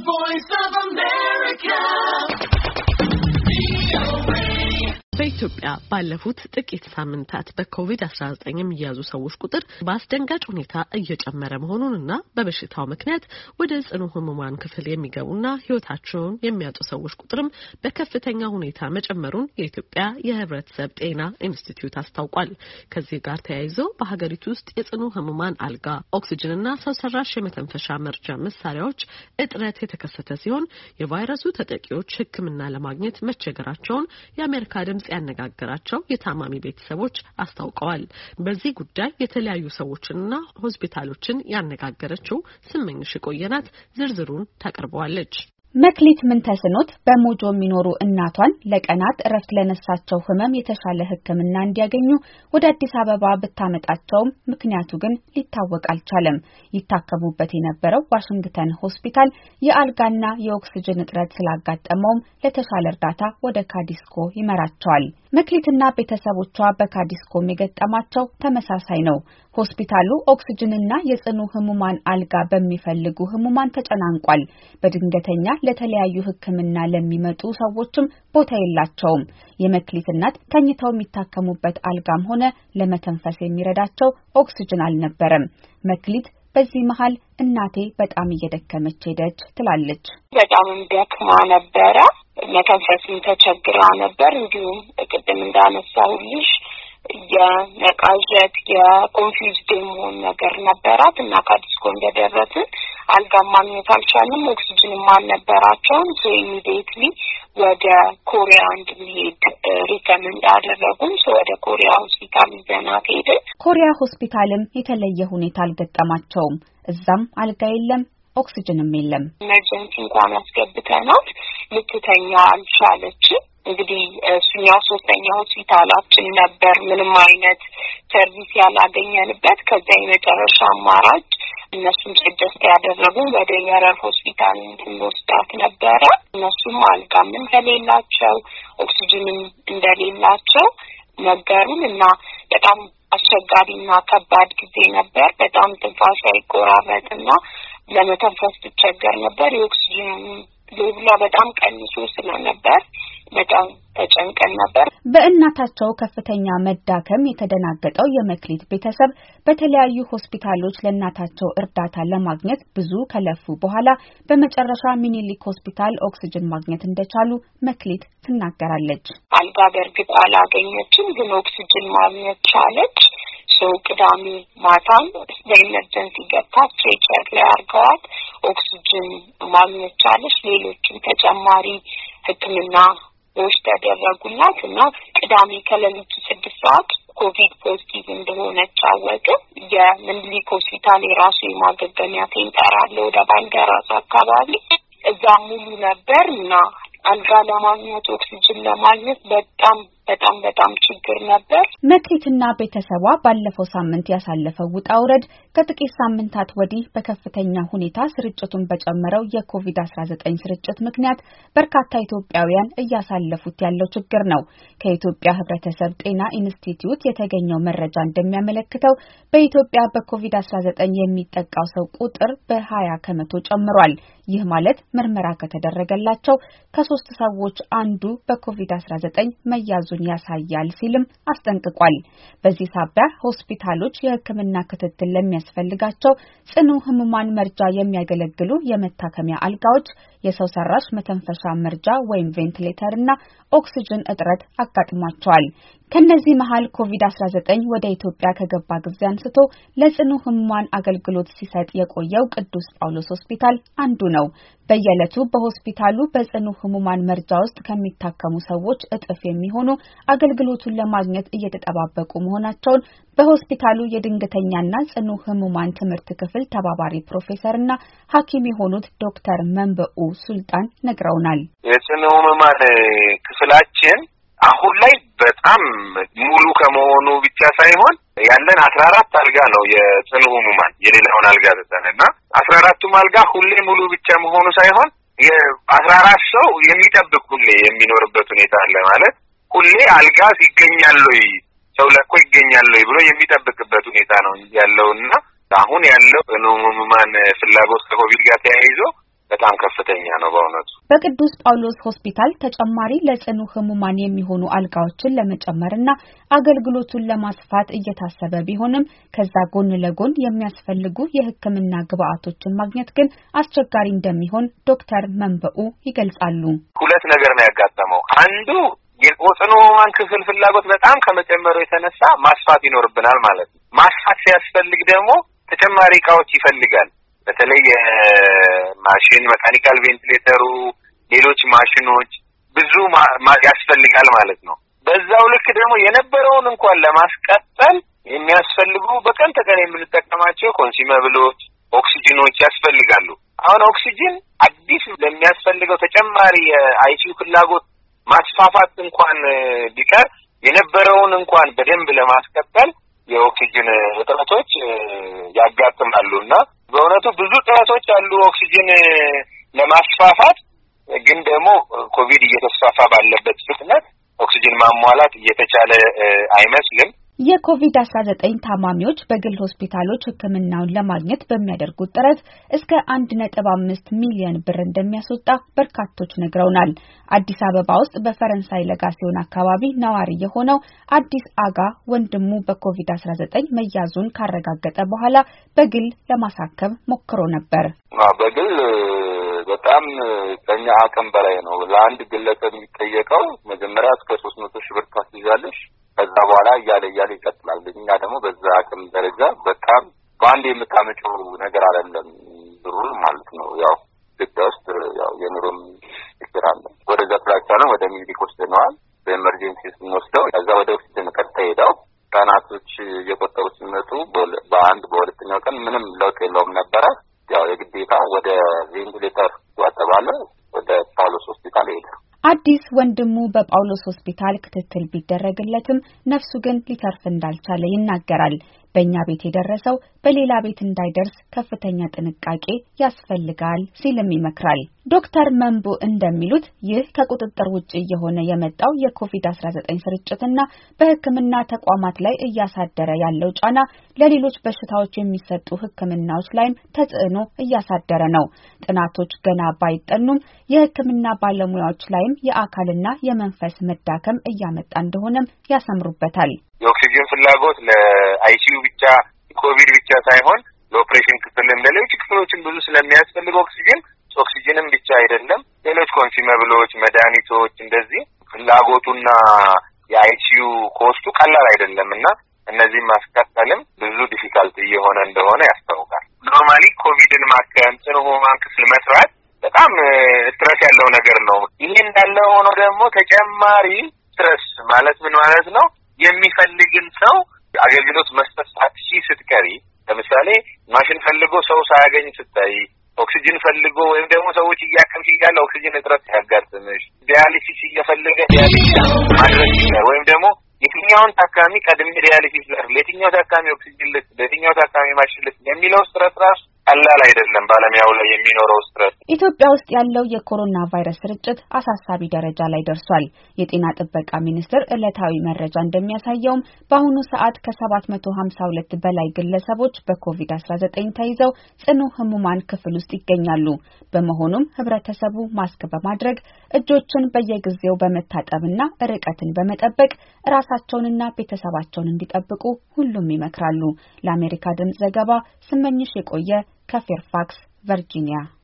voice of America. በኢትዮጵያ ባለፉት ጥቂት ሳምንታት በኮቪድ-19 የሚያዙ ሰዎች ቁጥር በአስደንጋጭ ሁኔታ እየጨመረ መሆኑንና በበሽታው ምክንያት ወደ ጽኑ ህሙማን ክፍል የሚገቡና ህይወታቸውን የሚያጡ ሰዎች ቁጥርም በከፍተኛ ሁኔታ መጨመሩን የኢትዮጵያ የህብረተሰብ ጤና ኢንስቲትዩት አስታውቋል። ከዚህ ጋር ተያይዞ በሀገሪቱ ውስጥ የጽኑ ህሙማን አልጋ፣ ኦክሲጅንና ሰው ሰራሽ የመተንፈሻ መርጃ መሳሪያዎች እጥረት የተከሰተ ሲሆን የቫይረሱ ተጠቂዎች ሕክምና ለማግኘት መቸገራቸውን የአሜሪካ ድምጽ ያነጋገራቸው የታማሚ ቤተሰቦች አስታውቀዋል። በዚህ ጉዳይ የተለያዩ ሰዎችንና ሆስፒታሎችን ያነጋገረችው ስመኝሽ ቆየናት ዝርዝሩን ታቀርበዋለች። መክሊት ምንተስኖት በሞጆ የሚኖሩ እናቷን ለቀናት እረፍት ለነሳቸው ህመም የተሻለ ህክምና እንዲያገኙ ወደ አዲስ አበባ ብታመጣቸውም ምክንያቱ ግን ሊታወቅ አልቻለም። ይታከሙበት የነበረው ዋሽንግተን ሆስፒታል የአልጋና የኦክሲጅን እጥረት ስላጋጠመውም ለተሻለ እርዳታ ወደ ካዲስኮ ይመራቸዋል። መክሊትና ቤተሰቦቿ በካዲስኮም የገጠማቸው ተመሳሳይ ነው። ሆስፒታሉ ኦክሲጅንና የጽኑ ህሙማን አልጋ በሚፈልጉ ህሙማን ተጨናንቋል። በድንገተኛ ለተለያዩ ህክምና ለሚመጡ ሰዎችም ቦታ የላቸውም። የመክሊት እናት ተኝተው የሚታከሙበት አልጋም ሆነ ለመተንፈስ የሚረዳቸው ኦክሲጅን አልነበረም። መክሊት በዚህ መሃል እናቴ በጣም እየደከመች ሄደች ትላለች። በጣም ደክማ ነበረ፣ መተንፈስም ተቸግራ ነበር። እንዲሁም ቅድም እንዳነሳሁልሽ የመቃዠት የኮንፊውዝድ መሆን ነገር ነበራት እና ካዲስኮ እንደደረስን አልጋ ማግኘት አልቻልንም፣ ኦክሲጅንም አልነበራቸውም። ኢሚዲየትሊ ወደ ኮሪያ እንድንሄድ ሪከመንድ አደረጉን። ወደ ኮሪያ ሆስፒታል ይዘናት ሄድን። ኮሪያ ሆስፒታልም የተለየ ሁኔታ አልገጠማቸውም። እዛም አልጋ የለም፣ ኦክሲጅንም የለም። ኤመርጀንሲ እንኳን አስገብተናት ልትተኛ አልቻለችም። እንግዲህ እሱኛው ሶስተኛ ሆስፒታላችን ነበር ምንም አይነት ሰርቪስ ያላገኘንበት። ከዛ የመጨረሻ አማራጭ እነሱም ሰጀስት ያደረጉ ወደ የረር ሆስፒታል እንድንወስዳት ነበረ። እነሱም አልጋም እንደሌላቸው ኦክሲጅንም እንደሌላቸው ነገሩን እና በጣም አስቸጋሪና ከባድ ጊዜ ነበር። በጣም ትንፋሿ ይቆራረጥና ለመተንፈስ ትቸገር ነበር። የኦክሲጅን ሌቭሏ በጣም ቀንሶ ስለነበር በጣም ተጨንቀን ነበር። በእናታቸው ከፍተኛ መዳከም የተደናገጠው የመክሊት ቤተሰብ በተለያዩ ሆስፒታሎች ለእናታቸው እርዳታ ለማግኘት ብዙ ከለፉ በኋላ በመጨረሻ ሚኒሊክ ሆስፒታል ኦክሲጅን ማግኘት እንደቻሉ መክሊት ትናገራለች። አልጋ በእርግጥ አላገኘችም፣ ግን ኦክሲጅን ማግኘት ቻለች። ቅዳሜ ማታም በኢመርጀንሲ ገብታ ቼክ ላይ አድርገዋት ኦክሲጅን ማግኘት ቻለች። ሌሎችም ተጨማሪ ሕክምና ተደረጉላት እና ቅዳሜ ከሌሊቱ 6 ሰዓት ኮቪድ ፖዚቲቭ እንደሆነች አወቅን። የሚኒሊክ ሆስፒታል የራሱ የማገገሚያ ሴንተር አለ ወደ ባልደራስ አካባቢ፣ እዛ ሙሉ ነበር እና አልጋ ለማግኘት ኦክሲጅን ለማግኘት በጣም ችግር ነበር። መክሊትና ቤተሰቧ ባለፈው ሳምንት ያሳለፈው ውጣ ውረድ ከጥቂት ሳምንታት ወዲህ በከፍተኛ ሁኔታ ስርጭቱን በጨመረው የኮቪድ-19 ስርጭት ምክንያት በርካታ ኢትዮጵያውያን እያሳለፉት ያለው ችግር ነው። ከኢትዮጵያ ህብረተሰብ ጤና ኢንስቲትዩት የተገኘው መረጃ እንደሚያመለክተው በኢትዮጵያ በኮቪድ-19 የሚጠቃው ሰው ቁጥር በ20 ከመቶ ጨምሯል። ይህ ማለት ምርመራ ከተደረገላቸው ከ3 ሰዎች አንዱ በኮቪድ-19 መያዙን ያሳያል ሲልም አስጠንቅቋል። በዚህ ሳቢያ ሆስፒታሎች የሕክምና ክትትል ለሚያስፈልጋቸው ጽኑ ህሙማን መርጃ የሚያገለግሉ የመታከሚያ አልጋዎች፣ የሰው ሰራሽ መተንፈሻ መርጃ ወይም ቬንቲሌተር እና ኦክሲጅን እጥረት አጋጥሟቸዋል። ከነዚህ መሃል ኮቪድ-19 ወደ ኢትዮጵያ ከገባ ጊዜ አንስቶ ለጽኑ ህሙማን አገልግሎት ሲሰጥ የቆየው ቅዱስ ጳውሎስ ሆስፒታል አንዱ ነው። በየዕለቱ በሆስፒታሉ በጽኑ ህሙማን መርጃ ውስጥ ከሚታከሙ ሰዎች እጥፍ የሚሆኑ አገልግሎቱን ለማግኘት እየተጠባበቁ መሆናቸውን በሆስፒታሉ የድንገተኛና ጽኑ ህሙማን ትምህርት ክፍል ተባባሪ ፕሮፌሰርና ሐኪም የሆኑት ዶክተር መንበኡ ሱልጣን ነግረውናል። የጽኑ ህሙማን ክፍላችን አሁን ላይ በጣም ሙሉ ከመሆኑ ብቻ ሳይሆን ያለን 14 አልጋ ነው የጽኑ ህሙማን የሌላውን አልጋ ተሰነና 14ቱም አልጋ ሁሌ ሙሉ ብቻ መሆኑ ሳይሆን የ14 ሰው የሚጠብቅ ሁሌ የሚኖርበት ሁኔታ አለ። ማለት ሁሌ አልጋ ይገኛል ወይ ሰው ለቆ ይገኛል ወይ ብሎ የሚጠብቅበት ሁኔታ ነው ያለውና አሁን ያለው ጽኑ ህሙማን ፍላጎት ከኮቪድ ጋር ተያይዞ በጣም ከፍተኛ ነው በእውነቱ። በቅዱስ ጳውሎስ ሆስፒታል ተጨማሪ ለጽኑ ህሙማን የሚሆኑ አልጋዎችን ለመጨመርና አገልግሎቱን ለማስፋት እየታሰበ ቢሆንም ከዛ ጎን ለጎን የሚያስፈልጉ የሕክምና ግብአቶችን ማግኘት ግን አስቸጋሪ እንደሚሆን ዶክተር መንበኡ ይገልጻሉ። ሁለት ነገር ነው ያጋጠመው። አንዱ የጽኑ ህሙማን ክፍል ፍላጎት በጣም ከመጨመሩ የተነሳ ማስፋት ይኖርብናል ማለት ነው። ማስፋት ሲያስፈልግ ደግሞ ተጨማሪ እቃዎች ይፈልጋል። በተለይ የማሽን መካኒካል ቬንቲሌተሩ፣ ሌሎች ማሽኖች ብዙ ያስፈልጋል ማለት ነው። በዛው ልክ ደግሞ የነበረውን እንኳን ለማስቀጠል የሚያስፈልጉ በቀን ተቀን የምንጠቀማቸው ኮንሱመብሎች፣ ኦክሲጅኖች ያስፈልጋሉ። አሁን ኦክሲጅን አዲስ ለሚያስፈልገው ተጨማሪ የአይሲዩ ፍላጎት ማስፋፋት እንኳን ቢቀር የነበረውን እንኳን በደንብ ለማስቀጠል የኦክሲጅን እጥረቶች ያጋጥማሉና በእውነቱ ብዙ ጥረቶች አሉ ኦክሲጅን ለማስፋፋት። ግን ደግሞ ኮቪድ እየተስፋፋ ባለበት ፍጥነት ኦክሲጅን ማሟላት እየተቻለ አይመስልም። የኮቪድ-19 ታማሚዎች በግል ሆስፒታሎች ሕክምናውን ለማግኘት በሚያደርጉት ጥረት እስከ 1.5 ሚሊዮን ብር እንደሚያስወጣ በርካቶች ነግረውናል። አዲስ አበባ ውስጥ በፈረንሳይ ለጋሲዮን አካባቢ ነዋሪ የሆነው አዲስ አጋ ወንድሙ በኮቪድ-19 መያዙን ካረጋገጠ በኋላ በግል ለማሳከም ሞክሮ ነበር። በግል በጣም ከኛ አቅም በላይ ነው። ለአንድ ግለሰብ የሚጠየቀው መጀመሪያ እስከ 300 ሺህ ብር ታስይዛለሽ። ከዛ በኋላ እያለ ይቀጥላል። እኛ ደግሞ በዛ አቅም ደረጃ በጣም በአንድ የምታመጪው ነገር አይደለም ብሩ ማለት ነው። ያው ኢትዮጵያ ውስጥ ያው የኑሮም ችግር አለ። ወደዛ ፍላቻ ነው ወደ ሚኒሊክ ወስደነዋል። በኤመርጀንሲ ስንወስደው ከዛ ወደ ሆስፒታል ቀጥታ ሄደው ቀናቶች እየቆጠሩ ሲመጡ በሁለተኛው ቀን ምንም ለውጥ የለውም ነበረ። ያው የግዴታ ወደ ቬንቲሌተር ተባለ። ወደ ጳውሎስ ሆስፒታል ሄደ። አዲስ ወንድሙ በጳውሎስ ሆስፒታል ክትትል ቢደረግለትም ነፍሱ ግን ሊተርፍ እንዳልቻለ ይናገራል። በእኛ ቤት የደረሰው በሌላ ቤት እንዳይደርስ ከፍተኛ ጥንቃቄ ያስፈልጋል ሲልም ይመክራል። ዶክተር መንቡ እንደሚሉት ይህ ከቁጥጥር ውጪ የሆነ የመጣው የኮቪድ-19 ስርጭትና በሕክምና ተቋማት ላይ እያሳደረ ያለው ጫና ለሌሎች በሽታዎች የሚሰጡ ሕክምናዎች ላይም ተጽዕኖ እያሳደረ ነው። ጥናቶች ገና ባይጠኑም የሕክምና ባለሙያዎች ላይም የአካልና የመንፈስ መዳከም እያመጣ እንደሆነም ያሰምሩበታል። የኦክሲጅን ፍላጎት ለአይሲዩ ብቻ ኮቪድ ብቻ ሳይሆን ለኦፕሬሽን ክፍል ለሌሎች ክፍሎችን ብዙ ስለሚያስፈልግ ኦክሲጅንም ብቻ አይደለም ሌሎች ኮንሱመብሎች፣ መድኃኒቶች እንደዚህ ፍላጎቱና የአይሲዩ ኮስቱ ቀላል አይደለምና እነዚህን ማስቀጠልም ብዙ ዲፊካልቲ እየሆነ እንደሆነ ያስታውቃል። ኖርማሊ ኮቪድን ማከም ጽኑ ህሙማን ክፍል መስራት በጣም ስትረስ ያለው ነገር ነው። ይሄ እንዳለ ሆኖ ደግሞ ተጨማሪ ስትረስ ማለት ምን ማለት ነው? የሚፈልግን ሰው አገልግሎት መስጠት ስትቀሪ፣ ለምሳሌ ማሽን ፈልጎ ሰው ሳያገኝ ስታይ፣ ኦክሲጅን ፈልጎ ወይም ደግሞ ሰዎች እያከምሽ እያለ ኦክሲጅን እጥረት ሲያጋጥምሽ፣ ዲያሊሲስ እየፈለገ ዲያሊሲስ ማድረግ ወይም ደግሞ የትኛውን ታካሚ ቀድሜ ዲያሊሲስ ለየትኛው ታካሚ ኦክሲጅን ለየትኛው ታካሚ ማሽን የሚለው ስትረስ ራሱ ቀላል አይደለም። ባለሙያው ላይ የሚኖረው ስትረስ። ኢትዮጵያ ውስጥ ያለው የኮሮና ቫይረስ ስርጭት አሳሳቢ ደረጃ ላይ ደርሷል። የጤና ጥበቃ ሚኒስቴር ዕለታዊ መረጃ እንደሚያሳየውም በአሁኑ ሰዓት ከ752 በላይ ግለሰቦች በኮቪድ-19 ተይዘው ጽኑ ህሙማን ክፍል ውስጥ ይገኛሉ። በመሆኑም ህብረተሰቡ ማስክ በማድረግ እጆችን በየጊዜው በመታጠብና ርቀትን በመጠበቅ ራሳቸውንና ቤተሰባቸውን እንዲጠብቁ ሁሉም ይመክራሉ። ለአሜሪካ ድምጽ ዘገባ ስመኝሽ የቆየ ከፌርፋክስ ቨርጂኒያ።